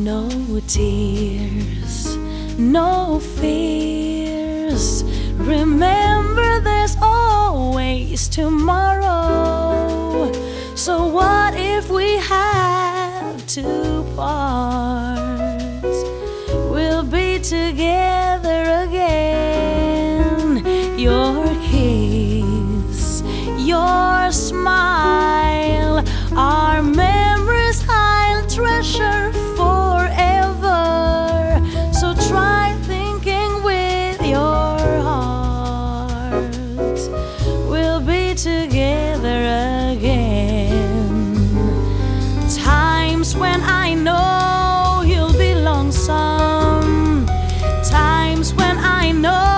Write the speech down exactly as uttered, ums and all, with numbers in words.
No tears, no fears. Remember, there's always tomorrow. So what if we have to part? We'll be together